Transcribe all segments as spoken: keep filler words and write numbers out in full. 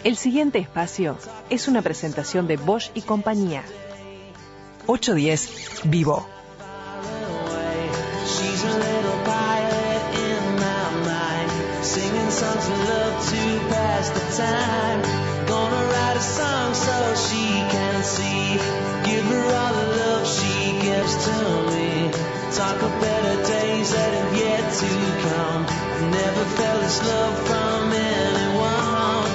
El siguiente espacio es una presentación de Bosch y compañía. ocho diez Vivo. Talk of better days that have yet to come. Never felt this love from anyone.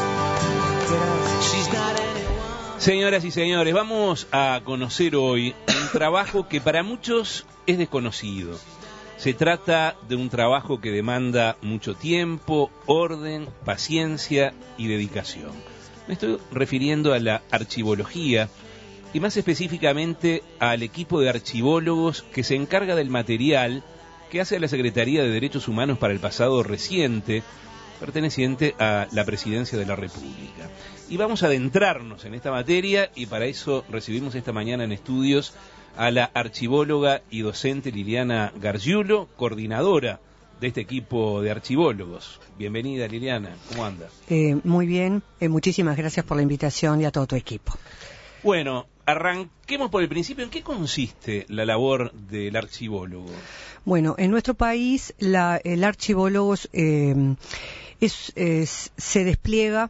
She's not anyone. Señoras y señores, vamos a conocer hoy un trabajo que para muchos es desconocido. Se trata de un trabajo que demanda mucho tiempo, orden, paciencia y dedicación. Me estoy refiriendo a la archivología, y más específicamente al equipo de archivólogos que se encarga del material que hace la Secretaría de Derechos Humanos para el pasado reciente, perteneciente a la Presidencia de la República. Y vamos a adentrarnos en esta materia, y para eso recibimos esta mañana en estudios a la archivóloga y docente Liliana Gargiulo, coordinadora de este equipo de archivólogos. Bienvenida, Liliana, ¿cómo anda? Eh, muy bien, eh, muchísimas gracias por la invitación y a todo tu equipo. Bueno, arranquemos por el principio. ¿En qué consiste la labor del archivólogo? Bueno, en nuestro país la, el archivólogo eh, es, es, se despliega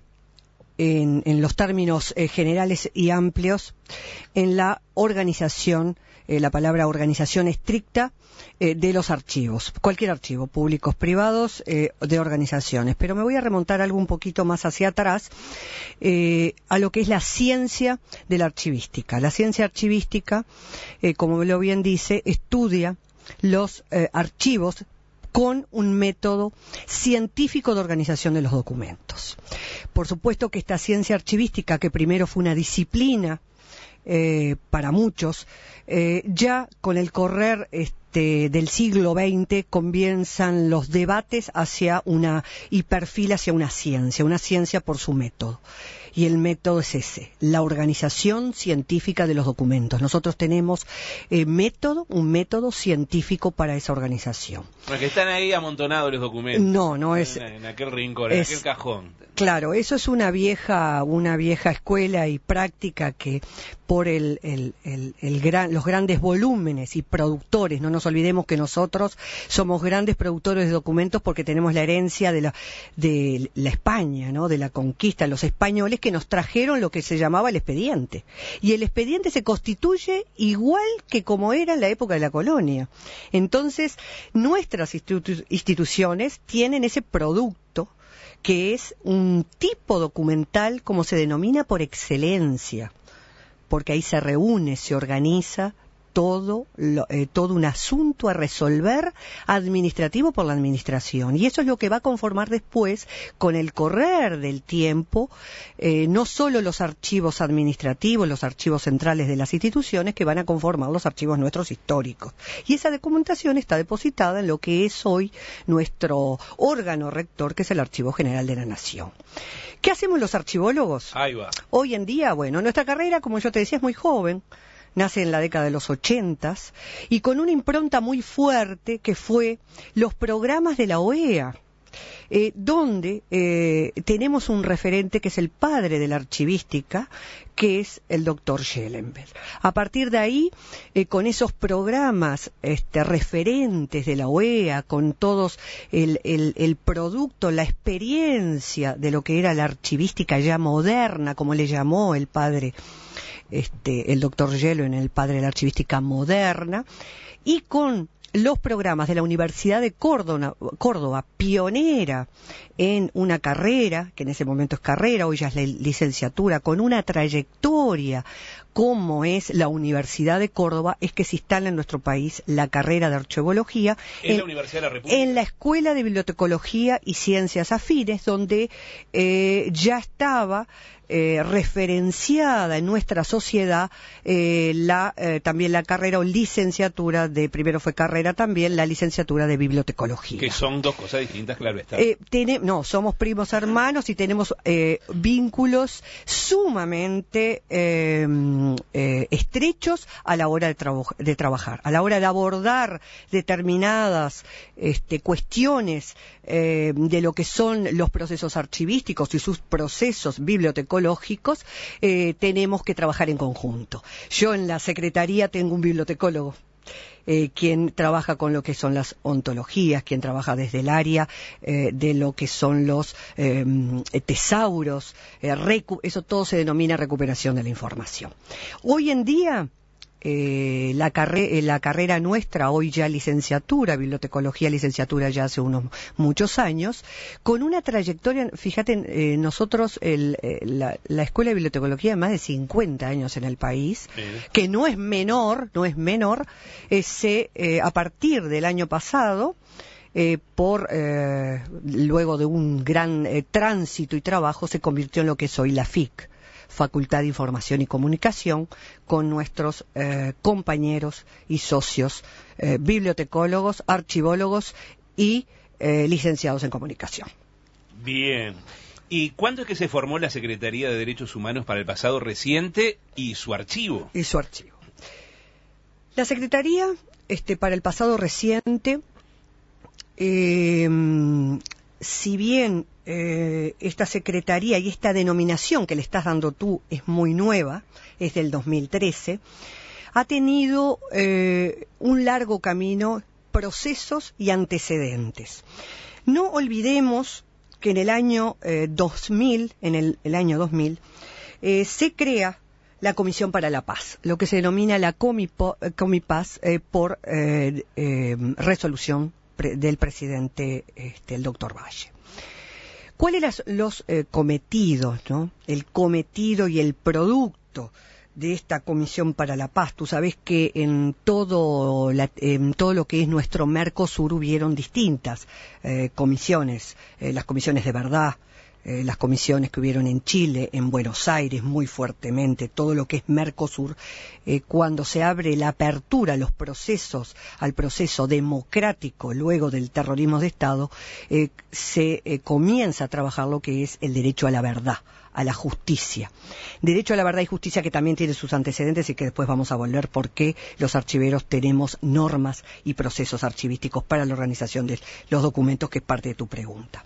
en, en los términos eh, generales y amplios en la organización, eh, la palabra organización estricta, eh, de los archivos, cualquier archivo, públicos, privados, eh, de organizaciones. Pero me voy a remontar algo un poquito más hacia atrás, eh, a lo que es la ciencia de la archivística. La ciencia archivística, eh, como lo bien dice, estudia los eh, archivos con un método científico de organización de los documentos. Por supuesto que esta ciencia archivística, que primero fue una disciplina eh, para muchos, eh, ya con el correr este, del siglo veinte comienzan los debates hacia una, y perfil hacia una ciencia, una ciencia por su método. Y el método es ese, la organización científica de los documentos. Nosotros tenemos eh, método, un método científico para esa organización. Porque están ahí amontonados los documentos. No, no es... En, en aquel rincón, es, en aquel cajón. Claro, eso es una vieja, una vieja escuela y práctica que por el, el, el, el gran, los grandes volúmenes y productores, no nos olvidemos que nosotros somos grandes productores de documentos porque tenemos la herencia de la, de la España, ¿no? De la conquista, los españoles que nos trajeron lo que se llamaba el expediente. Y el expediente se constituye igual que como era en la época de la colonia. Entonces, nuestras institu- instituciones tienen ese producto que es un tipo documental, como se denomina, por excelencia, porque ahí se reúne, se organiza todo, lo, eh, todo un asunto a resolver administrativo por la administración. Y eso es lo que va a conformar después, con el correr del tiempo, eh, no solo los archivos administrativos, los archivos centrales de las instituciones, que van a conformar los archivos nuestros históricos. Y esa documentación está depositada en lo que es hoy nuestro órgano rector, que es el Archivo General de la Nación. ¿Qué hacemos los archivólogos? Ahí va. Hoy en día, bueno, nuestra carrera, como yo te decía, es muy joven. Nace en la década de los ochentas y con una impronta muy fuerte que fue los programas de la O E A, eh, donde eh, tenemos un referente que es el padre de la archivística, que es el doctor Schellenberg. A partir de ahí, eh, con esos programas este, referentes de la O E A, con todos el, el, el producto, la experiencia de lo que era la archivística ya moderna, como le llamó el padre Este, el doctor Yelo en el padre de la archivística moderna, y con los programas de la Universidad de Córdoba, Córdoba, pionera en una carrera, que en ese momento es carrera, hoy ya es la licenciatura, con una trayectoria como es la Universidad de Córdoba, es que se instala en nuestro país la carrera de archivología en, en la Universidad de la República, en la Escuela de Bibliotecología y Ciencias Afines, donde eh, ya estaba Eh, referenciada en nuestra sociedad eh, la eh, también la carrera o licenciatura de, primero fue carrera también, la licenciatura de bibliotecología. Que son dos cosas distintas, claro está. Eh, tiene, no, somos primos hermanos y tenemos eh, vínculos sumamente eh, eh, estrechos a la hora de, traba- de trabajar, a la hora de abordar determinadas este, cuestiones eh, de lo que son los procesos archivísticos y sus procesos bibliotecológicos, eh, tenemos que trabajar en conjunto. Yo en la Secretaría tengo un bibliotecólogo, Eh, quien trabaja con lo que son las ontologías, quien trabaja desde el área eh, de lo que son los eh, tesauros, eh, recu- eso todo se denomina recuperación de la información. Hoy en día, eh, la, carre- eh, la carrera nuestra, hoy ya licenciatura, bibliotecología, licenciatura ya hace unos muchos años, con una trayectoria, fíjate, eh, nosotros, el, eh, la, la Escuela de Bibliotecología, más de cincuenta años en el país, sí, que no es menor, no es menor, eh, se, eh, a partir del año pasado, Eh, por eh, luego de un gran eh, tránsito y trabajo, se convirtió en lo que es hoy la F I C, Facultad de Información y Comunicación, con nuestros eh, compañeros y socios eh, bibliotecólogos, archivólogos y eh, licenciados en comunicación. Bien. ¿Y cuándo es que se formó la Secretaría de Derechos Humanos para el pasado reciente y su archivo? Y su archivo. La Secretaría, este, para el pasado reciente, Eh, si bien eh, esta secretaría y esta denominación que le estás dando tú es muy nueva, es del dos mil trece, ha tenido eh, un largo camino, procesos y antecedentes. No olvidemos que en el año eh, dos mil, en el, el año dos mil, eh, se crea la Comisión para la Paz, lo que se denomina la Comipo, Comipaz eh, por eh, eh, resolución del presidente, este, el doctor Valle. ¿Cuáles eran los eh, cometidos, ¿no? El cometido y el producto de esta Comisión para la Paz? Tú sabes que en todo, la, en todo lo que es nuestro Mercosur hubieron distintas eh, comisiones, eh, las comisiones de verdad, Eh, las comisiones que hubieron en Chile, en Buenos Aires, muy fuertemente, todo lo que es Mercosur, eh, cuando se abre la apertura a los procesos, al proceso democrático luego del terrorismo de Estado, eh, se eh, comienza a trabajar lo que es el derecho a la verdad, a la justicia. Derecho a la verdad y justicia que también tiene sus antecedentes y que después vamos a volver por qué los archiveros tenemos normas y procesos archivísticos para la organización de los documentos, que es parte de tu pregunta.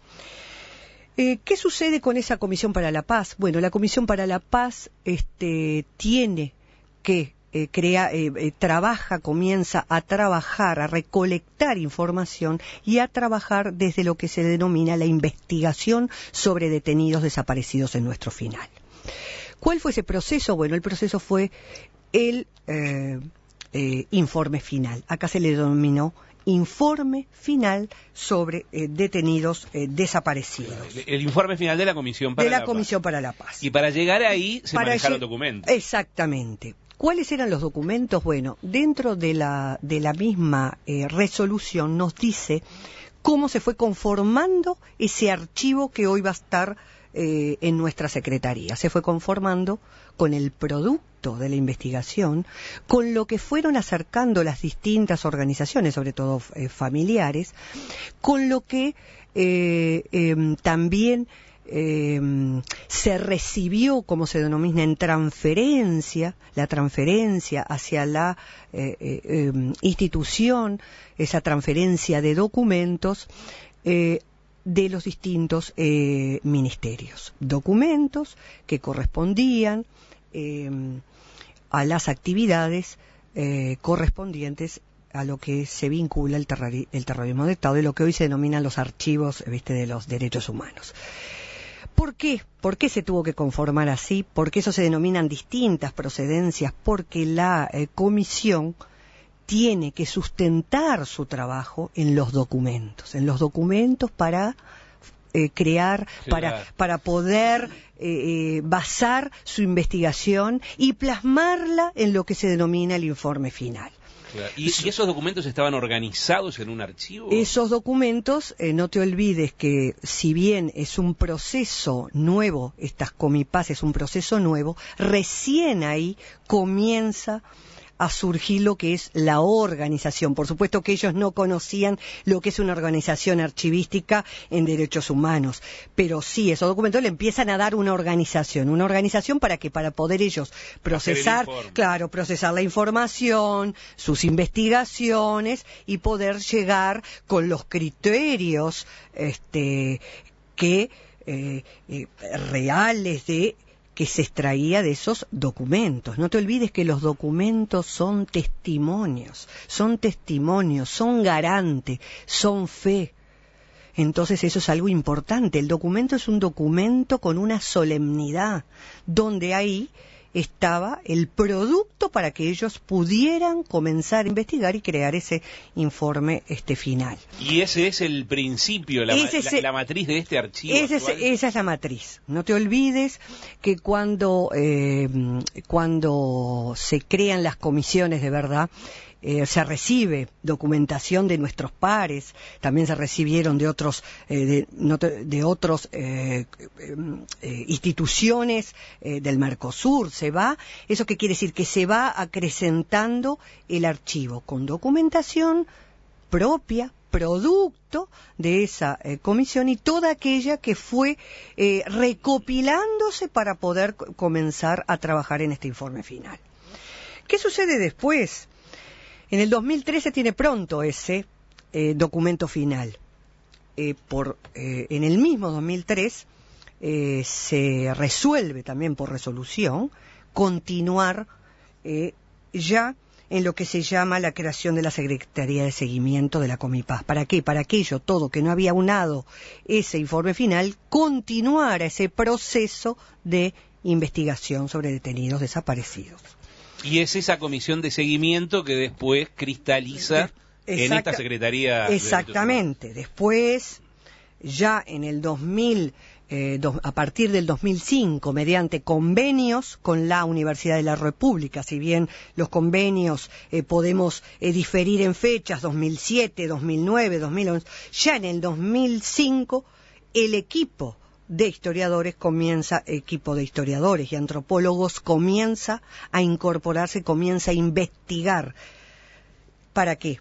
Eh, ¿Qué sucede con esa Comisión para la Paz? Bueno, la Comisión para la Paz este, tiene que eh, crea, eh, eh, trabaja, comienza a trabajar, a recolectar información y a trabajar desde lo que se denomina la investigación sobre detenidos desaparecidos en nuestro final. ¿Cuál fue ese proceso? Bueno, el proceso fue el eh, eh, informe final. Acá se le denominó informe final sobre eh, detenidos eh, desaparecidos. El, el informe final de la Comisión para de la, la Comisión Paz. para la Paz. Y para llegar ahí se para manejaron lle- documentos. Exactamente. ¿Cuáles eran los documentos? Bueno, dentro de la, de la misma eh, resolución nos dice cómo se fue conformando ese archivo que hoy va a estar eh, en nuestra Secretaría. Se fue conformando con el producto de la investigación, con lo que fueron acercando las distintas organizaciones, sobre todo eh, familiares, con lo que eh, eh, también eh, se recibió, como se denomina, en transferencia, la transferencia hacia la eh, eh, eh, institución, esa transferencia de documentos, eh, de los distintos eh, ministerios. Documentos que correspondían eh, a las actividades eh, correspondientes a lo que se vincula el, terrori- el terrorismo de Estado y lo que hoy se denominan los archivos, ¿viste?, de los derechos humanos. ¿Por qué? ¿Por qué se tuvo que conformar así? Porque eso se denominan distintas procedencias, porque la eh, comisión tiene que sustentar su trabajo en los documentos, en los documentos para eh, crear, claro. para, para poder eh, basar su investigación y plasmarla en lo que se denomina el informe final. Claro. ¿Y, ¿Y esos documentos estaban organizados en un archivo? Esos documentos, eh, no te olvides que si bien es un proceso nuevo, estas Comipaz es un proceso nuevo, recién ahí comienza a surgir lo que es la organización. Por supuesto que ellos no conocían lo que es una organización archivística en derechos humanos, pero sí, esos documentos le empiezan a dar una organización. ¿Una organización para qué? Para poder ellos procesar, claro, procesar la información, sus investigaciones y poder llegar con los criterios este, que eh, eh, reales de que se extraía de esos documentos. No te olvides que los documentos son testimonios, son testimonios, son garante, son fe. Entonces eso es algo importante. El documento es un documento con una solemnidad, donde ahí estaba el producto para que ellos pudieran comenzar a investigar y crear ese informe este final. Y ese es el principio, la, ese la, es, la matriz de este archivo ese es, esa es la matriz. No te olvides que cuando, eh, cuando se crean las comisiones de verdad, Eh, se recibe documentación de nuestros pares, también se recibieron de otros eh, de, no te, de otros eh, eh, instituciones eh, del Mercosur. Se va, ¿eso qué quiere decir? Que se va acrecentando el archivo con documentación propia, producto de esa eh, comisión y toda aquella que fue eh, recopilándose para poder c- comenzar a trabajar en este informe final. ¿Qué sucede después? En el dos mil trece tiene pronto ese eh, documento final. Eh, por, eh, en el mismo dos mil tres eh, se resuelve también por resolución continuar eh, ya en lo que se llama la creación de la Secretaría de Seguimiento de la Comipaz. ¿Para qué? Para aquello todo que no había unado ese informe final, continuar ese proceso de investigación sobre detenidos desaparecidos. Y es esa comisión de seguimiento que después cristaliza Exacta, en esta Secretaría. Exactamente. De después, ya en el dos mil, eh, do, a partir del dos mil cinco, mediante convenios con la Universidad de la República, si bien los convenios eh, podemos eh, diferir en fechas, dos mil siete, dos mil nueve, dos mil once, ya en el dos mil cinco el equipo de historiadores comienza, equipo de historiadores y antropólogos comienza a incorporarse, comienza a investigar. ¿Para qué?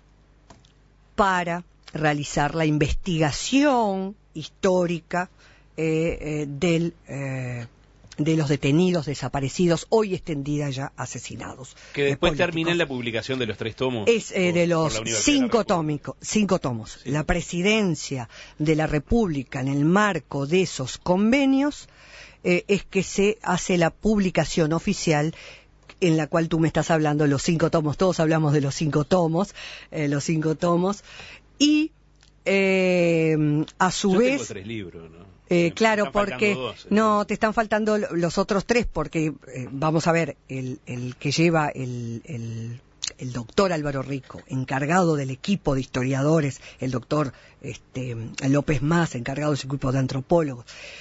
Para realizar la investigación histórica eh, eh, del, eh, de los detenidos desaparecidos, hoy extendida ya asesinados. Que después eh, termina en la publicación de los tres tomos. Es eh, por, de los cinco, tómico, cinco tomos. Sí. La presidencia de la República, en el marco de esos convenios, eh, es que se hace la publicación oficial en la cual tú me estás hablando, los cinco tomos. Todos hablamos de los cinco tomos, eh, los cinco tomos. Y eh, a su Yo vez... tengo tres libros, ¿no? Eh, claro, porque dos, no, te están faltando los otros tres, porque eh, vamos a ver, el, el que lleva el, el, el doctor Álvaro Rico, encargado del equipo de historiadores, el doctor este, López Más, encargado de su equipo de antropólogos,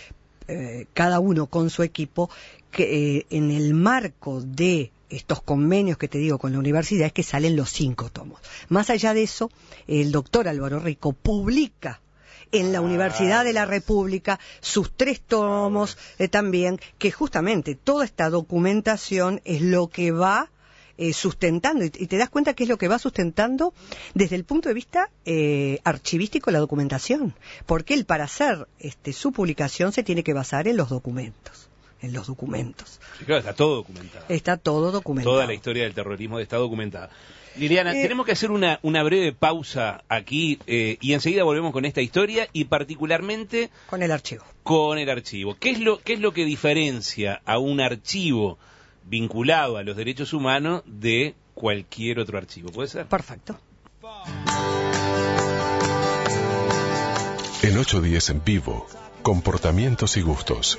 eh, cada uno con su equipo, que eh, en el marco de estos convenios que te digo con la universidad es que salen los cinco tomos. Más allá de eso, el doctor Álvaro Rico publica en la Universidad de la República sus tres tomos eh, también, que justamente toda esta documentación es lo que va eh, sustentando, y, y te das cuenta que es lo que va sustentando desde el punto de vista eh, archivístico la documentación, porque él para hacer este, su publicación se tiene que basar en los documentos, en los documentos. Sí, claro, está todo documentado. Está todo documentado. Toda la historia del terrorismo está documentada. Liliana, eh, tenemos que hacer una, una breve pausa aquí eh, y enseguida volvemos con esta historia y particularmente con el archivo. Con el archivo. ¿Qué es lo, qué es lo que diferencia a un archivo vinculado a los derechos humanos de cualquier otro archivo? ¿Puede ser? Perfecto. En ocho diez en vivo, comportamientos y gustos.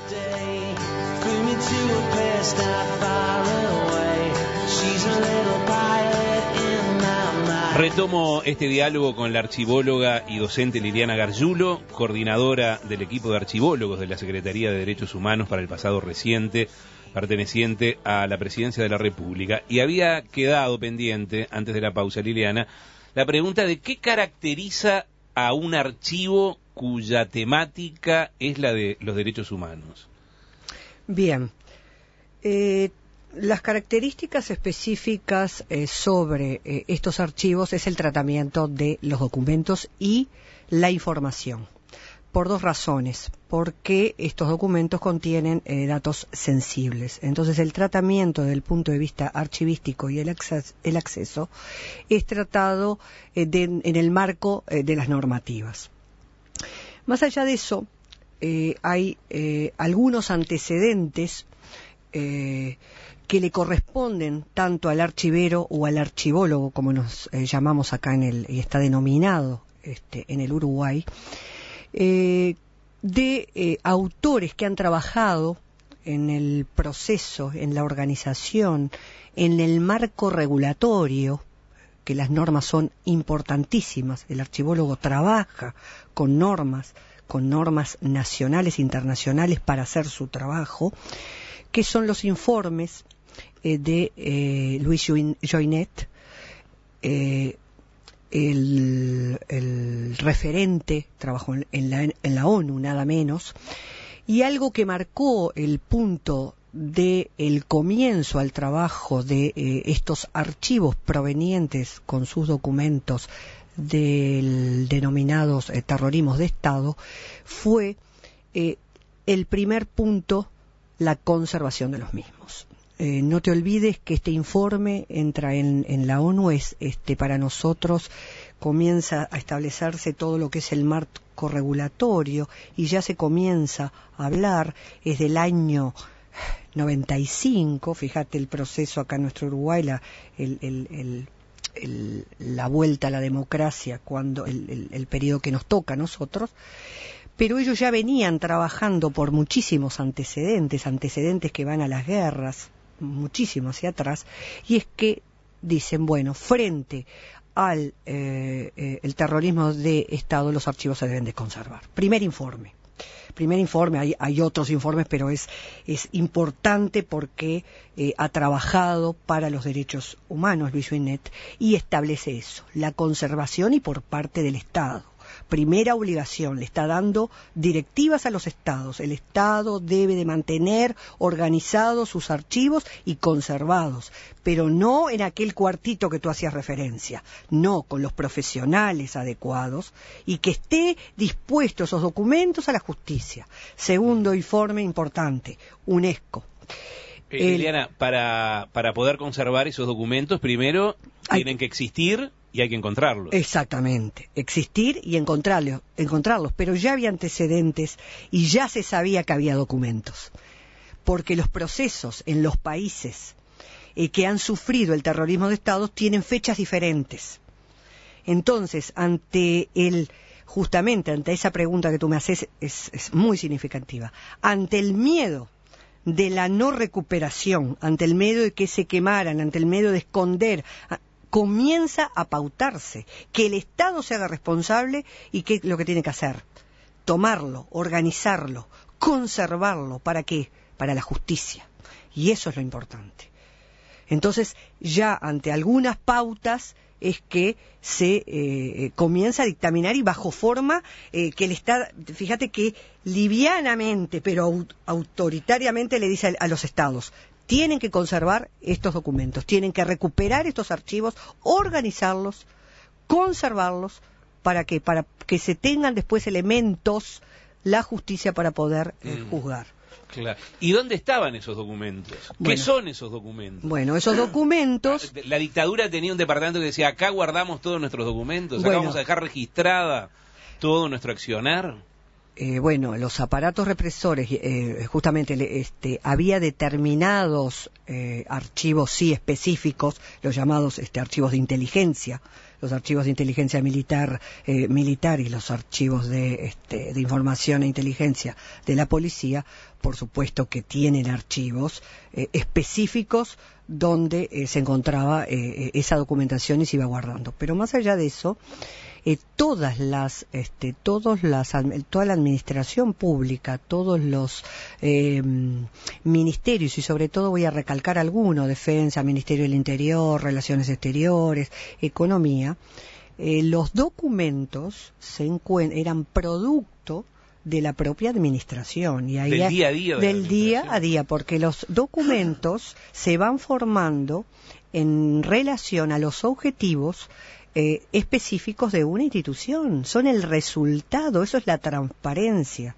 Retomo este diálogo con la archivóloga y docente Liliana Gargiulo, coordinadora del equipo de archivólogos de la Secretaría de Derechos Humanos para el pasado reciente, perteneciente a la Presidencia de la República. Y había quedado pendiente, antes de la pausa, Liliana, la pregunta de qué caracteriza a un archivo cuya temática es la de los derechos humanos. Bien. Eh, Las características específicas eh, sobre eh, estos archivos es el tratamiento de los documentos y la información, por dos razones. Porque estos documentos contienen eh, datos sensibles. Entonces, el tratamiento desde el punto de vista archivístico y el, acces el acceso es tratado eh, de, en el marco eh, de las normativas. Más allá de eso, eh, hay eh, algunos antecedentes eh, que le corresponden tanto al archivero o al archivólogo, como nos eh, llamamos acá en el, y está denominado este, en el Uruguay, eh, de eh, autores que han trabajado en el proceso, en la organización, en el marco regulatorio, que las normas son importantísimas. El archivólogo trabaja con normas, con normas nacionales e internacionales para hacer su trabajo, que son los informes eh, de eh, Luis Joinet, eh, el, el referente, trabajó en la, en la ONU, nada menos, y algo que marcó el punto de el comienzo al trabajo de eh, estos archivos provenientes con sus documentos del denominados eh, terrorismos de Estado, fue eh, el primer punto, la conservación de los mismos. Eh, no te olvides que este informe entra en, en la ONU, es este para nosotros comienza a establecerse todo lo que es el marco regulatorio y ya se comienza a hablar, es del año noventa y cinco, fíjate el proceso acá en nuestro Uruguay, la, el, el, el, el, la vuelta a la democracia, cuando el, el, el periodo que nos toca a nosotros. Pero ellos ya venían trabajando por muchísimos antecedentes, antecedentes que van a las guerras, muchísimo hacia atrás, y es que dicen, bueno, frente al eh, eh, el terrorismo de Estado, los archivos se deben de conservar. Primer informe. Primer informe, hay, hay otros informes, pero es, es importante porque eh, ha trabajado para los derechos humanos Luis Joinet y establece eso, la conservación y por parte del Estado. Primera obligación, le está dando directivas a los estados. El Estado debe de mantener organizados sus archivos y conservados, pero no en aquel cuartito que tú hacías referencia, no, con los profesionales adecuados y que esté dispuesto esos documentos a la justicia. Segundo informe importante, UNESCO. Eh, Liliana, para, para poder conservar esos documentos, primero hay... tienen que existir y hay que encontrarlos. Exactamente, existir y encontrarlos, encontrarlos, pero ya había antecedentes y ya se sabía que había documentos, porque los procesos en los países eh, que han sufrido el terrorismo de Estado tienen fechas diferentes. Entonces, ante el, justamente ante esa pregunta que tú me haces, es, es muy significativa, ante el miedo de la no recuperación, ante el miedo de que se quemaran, ante el miedo de esconder, comienza a pautarse, que el Estado se haga responsable y que lo que tiene que hacer, tomarlo, organizarlo, conservarlo, ¿para qué? Para la justicia. Y eso es lo importante. Entonces, ya ante algunas pautas es que se eh, comienza a dictaminar y bajo forma eh, que el Estado, fíjate que livianamente, pero aut autoritariamente le dice a, a los Estados, tienen que conservar estos documentos, tienen que recuperar estos archivos, organizarlos, conservarlos, ¿para qué? Para que se tengan después elementos, la justicia para poder eh, mm. juzgar. Claro. ¿Y dónde estaban esos documentos? Bueno, ¿Qué son esos documentos? Bueno, esos documentos... La dictadura tenía un departamento que decía, acá guardamos todos nuestros documentos, acá bueno, vamos a dejar registrada todo nuestro accionar. Eh, bueno, los aparatos represores, eh, justamente este, había determinados eh, archivos, sí, específicos, los llamados este, archivos de inteligencia, los archivos de inteligencia militar, eh, militar y los archivos de, este, de información e inteligencia de la policía, por supuesto que tienen archivos eh, específicos donde eh, se encontraba eh, esa documentación y se iba guardando. Pero más allá de eso, eh, todas las, este, todos las, toda la administración pública, todos los eh, ministerios y sobre todo voy a recalcar algunos, Defensa, Ministerio del Interior, Relaciones Exteriores, Economía, eh, los documentos se eran producto de la propia administración. Y ahí del es, día a día. De del día a día, porque los documentos se van formando en relación a los objetivos eh, específicos de una institución. Son el resultado, eso es la transparencia.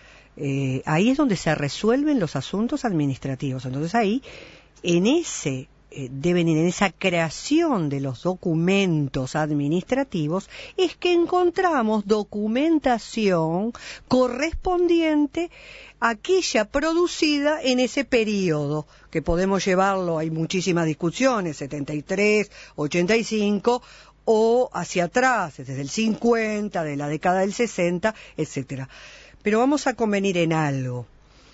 Eh, ahí es donde se resuelven los asuntos administrativos. Entonces ahí, en ese eh, deben ir en esa creación de los documentos administrativos, es que encontramos documentación correspondiente a aquella producida en ese periodo, que podemos llevarlo, hay muchísimas discusiones, setenta y tres, ochenta y cinco, o hacia atrás, desde el cincuenta, de la década del sesenta, etcétera. Pero vamos a convenir en algo.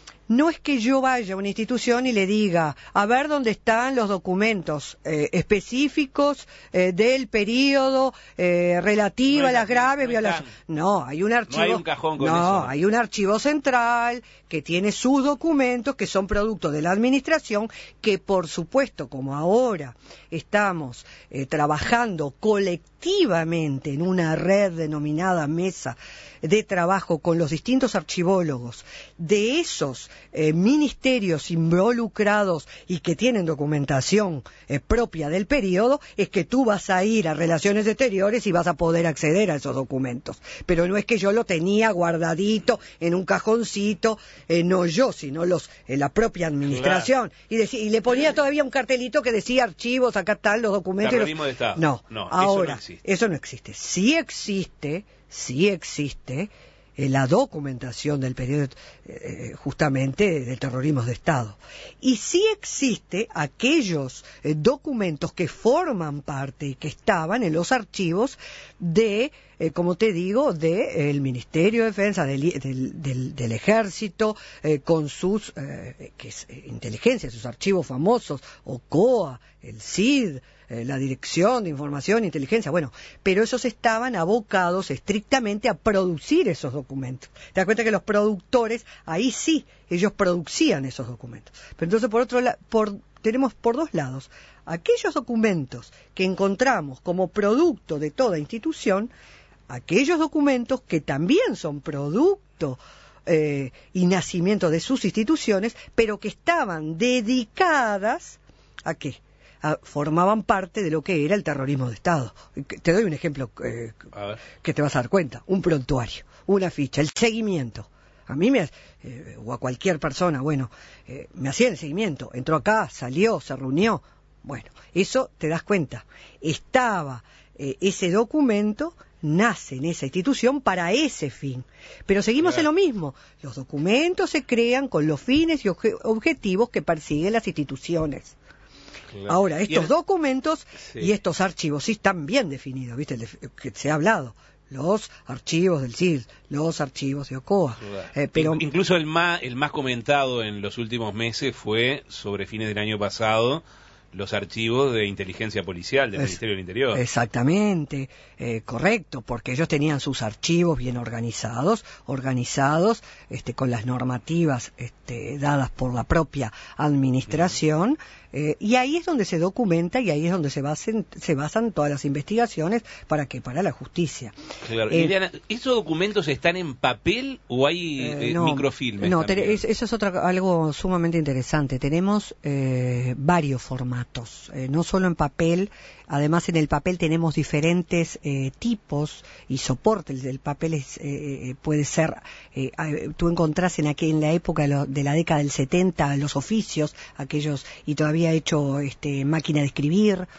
No es que yo vaya a una institución y le diga, a ver dónde están los documentos eh, específicos eh, del periodo eh, relativo no a las aquí, graves no violaciones. No, hay un archivo. No hay un cajón con no, eso. hay un archivo central que tiene sus documentos que son producto de la administración, que por supuesto, como ahora estamos eh, trabajando colectivamente en una red denominada mesa de trabajo con los distintos archivólogos de esos eh, ministerios involucrados y que tienen documentación eh, propia del periodo, es que tú vas a ir a Relaciones Exteriores y vas a poder acceder a esos documentos. Pero no es que yo lo tenía guardadito en un cajoncito, eh, no yo, sino los eh, la propia administración. Claro. Y, decía, y le ponía todavía un cartelito que decía archivos, acá están los documentos. Terrorismo los... de Estado. No, no, ahora, eso no existe. Eso no existe. Sí existe, sí existe eh, la documentación del periodo eh, justamente del terrorismo de Estado. Y sí existe aquellos eh, documentos que forman parte y que estaban en los archivos de, eh, como te digo, del de, Ministerio de Defensa, del, del, del, del Ejército, eh, con sus eh, que es, eh, inteligencia, sus archivos famosos, OCOA, el C I D, eh, la Dirección de Información e Inteligencia, bueno, pero esos estaban abocados estrictamente a producir esos documentos. Te das cuenta que los productores, ahí sí, ellos producían esos documentos. Pero entonces, por otro lado, por, tenemos por dos lados, aquellos documentos que encontramos como producto de toda institución, aquellos documentos que también son producto eh, y nacimiento de sus instituciones, pero que estaban dedicadas ¿a qué? A, formaban parte de lo que era el terrorismo de Estado. Te doy un ejemplo eh, que te vas a dar cuenta. Un prontuario, una ficha, el seguimiento. A mí me, eh, o a cualquier persona, bueno, eh, me hacían el seguimiento. Entró acá, salió, se reunió. Bueno, eso te das cuenta. Estaba eh, ese documento, nace en esa institución para ese fin. Pero seguimos claro. en lo mismo. Los documentos se crean con los fines y obje- objetivos que persiguen las instituciones. Claro. Ahora, estos el... documentos sí. y estos archivos sí están bien definidos, ¿viste? Que se ha hablado. Los archivos del C I D, los archivos de OCOA. Claro. Eh, pero... Incluso el más, el más comentado en los últimos meses fue, sobre fines del año pasado, los archivos de inteligencia policial del es, Ministerio del Interior. Exactamente, eh, correcto, porque ellos tenían sus archivos bien organizados, organizados este, con las normativas este, dadas por la propia administración, uh-huh. eh, y ahí es donde se documenta y ahí es donde se basen, se basan todas las investigaciones para que para la justicia. Claro. Eh, Liliana, ¿esos documentos están en papel o hay eh, no, microfilmes? No, te, es, eso es otra, algo sumamente interesante. Tenemos eh, varios formatos. Eh, no solo en papel, además en el papel tenemos diferentes eh, tipos y soportes. El papel es, eh, puede ser, eh, tú encontrás en, aquel, en la época de, lo, de la década del setenta los oficios, aquellos, y todavía hecho este, máquina de escribir.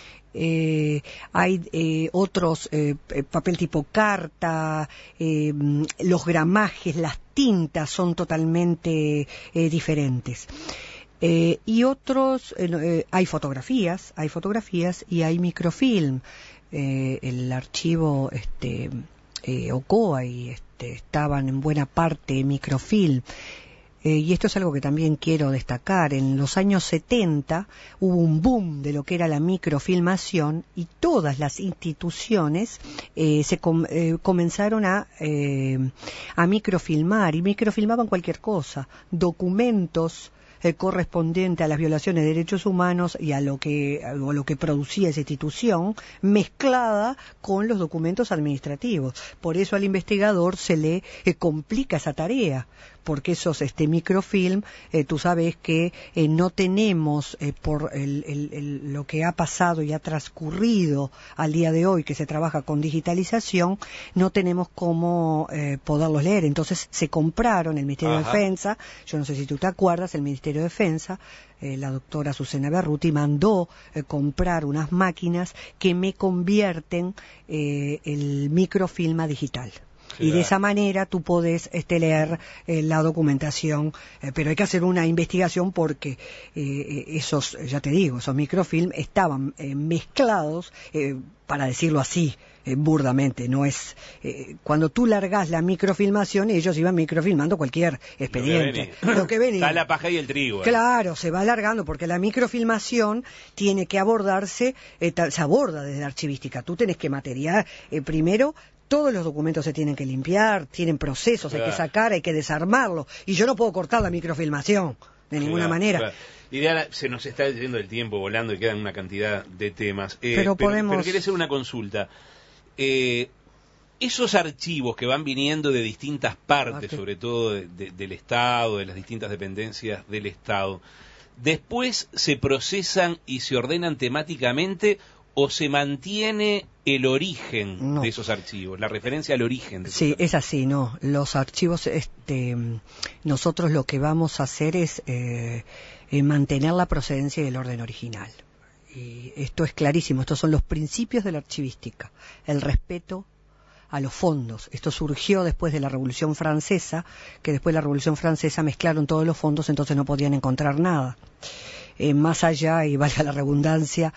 Eh, hay eh, otros, eh, papel tipo carta, eh, los gramajes, las tintas son totalmente eh, diferentes. Eh, y otros, eh, eh, hay fotografías, hay fotografías y hay microfilm. Eh, el archivo este, eh, OCOA y este, estaban en buena parte microfilm. Eh, y esto es algo que también quiero destacar. En los años setenta hubo un boom de lo que era la microfilmación y todas las instituciones eh, se com- eh, comenzaron a, eh, a microfilmar y microfilmaban cualquier cosa, documentos eh, correspondiente a las violaciones de derechos humanos y a lo que a lo que producía esa institución, mezclada con los documentos administrativos. Por eso al investigador se le eh, complica esa tarea, porque esos este microfilm, eh, tú sabes que eh, no tenemos eh, por el, el, el, lo que ha pasado y ha transcurrido al día de hoy, que se trabaja con digitalización, no tenemos cómo eh, poderlos leer. Entonces se compraron el Ministerio Ajá. de Defensa, yo no sé si tú te acuerdas, el Ministerio de Defensa, eh, la doctora Susana Berruti mandó eh, comprar unas máquinas que me convierten eh, el microfilm a digital. Y de esa manera tú podés este, leer eh, la documentación, eh, pero hay que hacer una investigación porque eh, esos, ya te digo, esos microfilm estaban eh, mezclados, eh, para decirlo así, eh, burdamente, no es... Eh, cuando tú largás la microfilmación, ellos iban microfilmando cualquier expediente. Lo que, lo que venía. Está la paja y el trigo. ¿eh? Claro, se va alargando porque la microfilmación tiene que abordarse, eh, se aborda desde la archivística. Tú tenés que materiar, eh, primero... Todos los documentos se tienen que limpiar, tienen procesos, claro. Hay que sacar, hay que desarmarlo. Y yo no puedo cortar la microfilmación, de ninguna claro, manera. Claro. Liliana, se nos está yendo el tiempo volando y quedan una cantidad de temas. Eh, pero, pero podemos... Pero quería hacer una consulta. Eh, esos archivos que van viniendo de distintas partes, okay. sobre todo de, de, del Estado, de las distintas dependencias del Estado, ¿después se procesan y se ordenan temáticamente o se mantiene el origen no. de esos archivos, la referencia al origen? De sí, es así, no. Los archivos, este, nosotros lo que vamos a hacer es eh, eh, mantener la procedencia y el orden original. Y esto es clarísimo, estos son los principios de la archivística, el respeto a los fondos. Esto surgió después de la Revolución Francesa, que después de la Revolución Francesa mezclaron todos los fondos, entonces no podían encontrar nada. Eh, más allá, y valga la redundancia,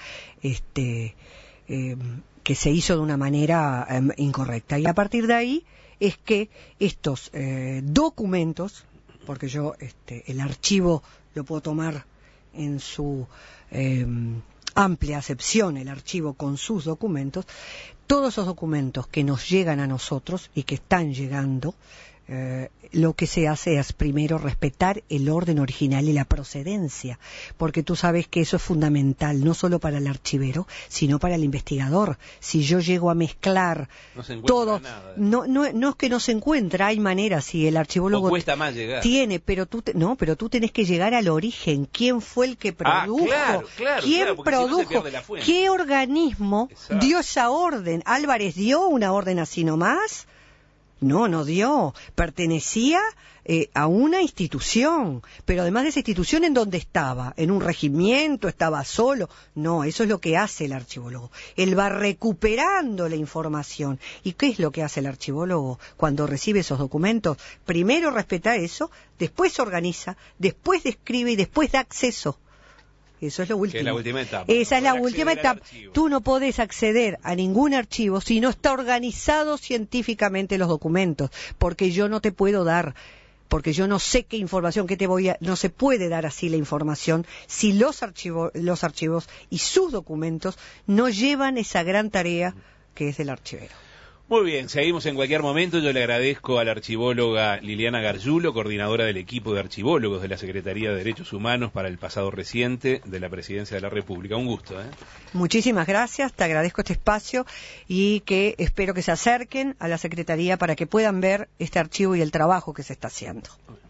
este, eh, que se hizo de una manera eh, incorrecta. Y a partir de ahí es que estos eh, documentos, porque yo este, el archivo lo puedo tomar en su eh, amplia acepción, el archivo con sus documentos, todos esos documentos que nos llegan a nosotros y que están llegando, Eh, lo que se hace es primero respetar el orden original y la procedencia, porque tú sabes que eso es fundamental, no solo para el archivero, sino para el investigador. Si yo llego a mezclar no se todo, nada. No, no, no es que no se encuentra, hay maneras, si el archivólogo o cuesta más llegar. Tiene, pero tú, te, no, pero tú tenés que llegar al origen, quién fue el que produjo, ah, claro, claro, quién claro, produjo, si no qué organismo Exacto. dio esa orden. Álvarez dio una orden así nomás. No, no dio. Pertenecía eh, a una institución, pero además de esa institución, ¿en dónde estaba? ¿En un regimiento? ¿Estaba solo? No, eso es lo que hace el archivólogo. Él va recuperando la información. ¿Y qué es lo que hace el archivólogo cuando recibe esos documentos? Primero respeta eso, después organiza, después describe y después da acceso. Eso es lo último. Es la última etapa. Esa no es la última etapa. Tú no podés acceder a ningún archivo si no está organizado científicamente los documentos, porque yo no te puedo dar, porque yo no sé qué información, qué te voy a, no se puede dar así la información si los archivos, los archivos y sus documentos no llevan esa gran tarea que es del archivero. Muy bien, seguimos en cualquier momento. Yo le agradezco a la archivóloga Liliana Gargiulo, coordinadora del equipo de archivólogos de la Secretaría de Derechos Humanos para el pasado reciente de la Presidencia de la República. Un gusto, ¿eh? Muchísimas gracias, te agradezco este espacio y que espero que se acerquen a la Secretaría para que puedan ver este archivo y el trabajo que se está haciendo.